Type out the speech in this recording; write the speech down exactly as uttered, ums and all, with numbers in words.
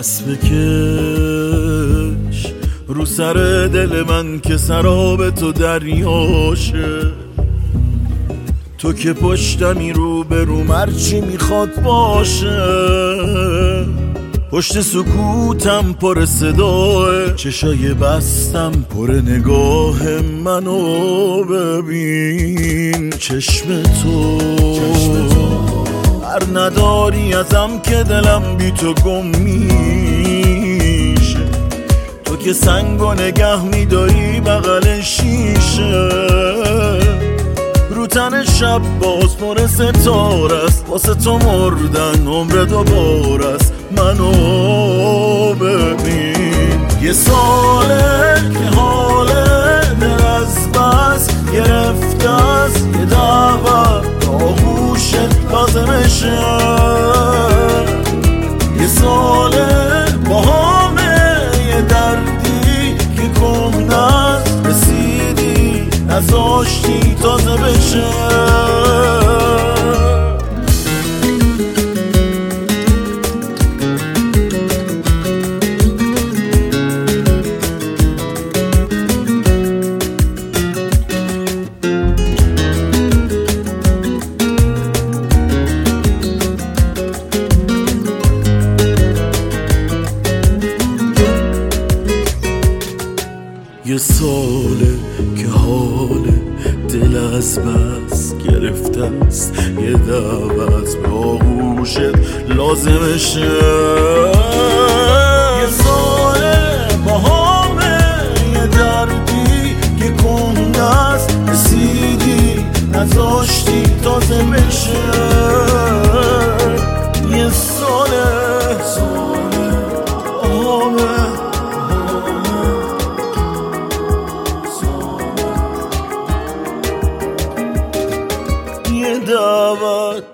دست بکش رو سر دل من که سراب تو دریاشه. تو که پشتمی رو به رو مرچی میخواد باشه. پشت سکوتم پر صداه، چشای بستم پر نگاه منو ببین. چشم تو هر نداری ازم که دلم بی تو گم میشه. تو که سنگو نگه میداری بغل شیشه. رو تن شب باز پر ستاره است، واسه تو مردن عمر دوباره است. منو ببین یه ساله که حال دل از بس گرفته است. یه دعوت آغوشت لازمشه. یه ساله با همه یه دردی که کم نست رسیدی نزاشتی تازه بشه. یه ساله که حال دل از بس گرفته است. یه دعوت به آغوشت لازمشه. یه ساله با همه یه دردی که کنده است رسیدی نزاشتی تازه بشه. یه ساله ساله همه دعوت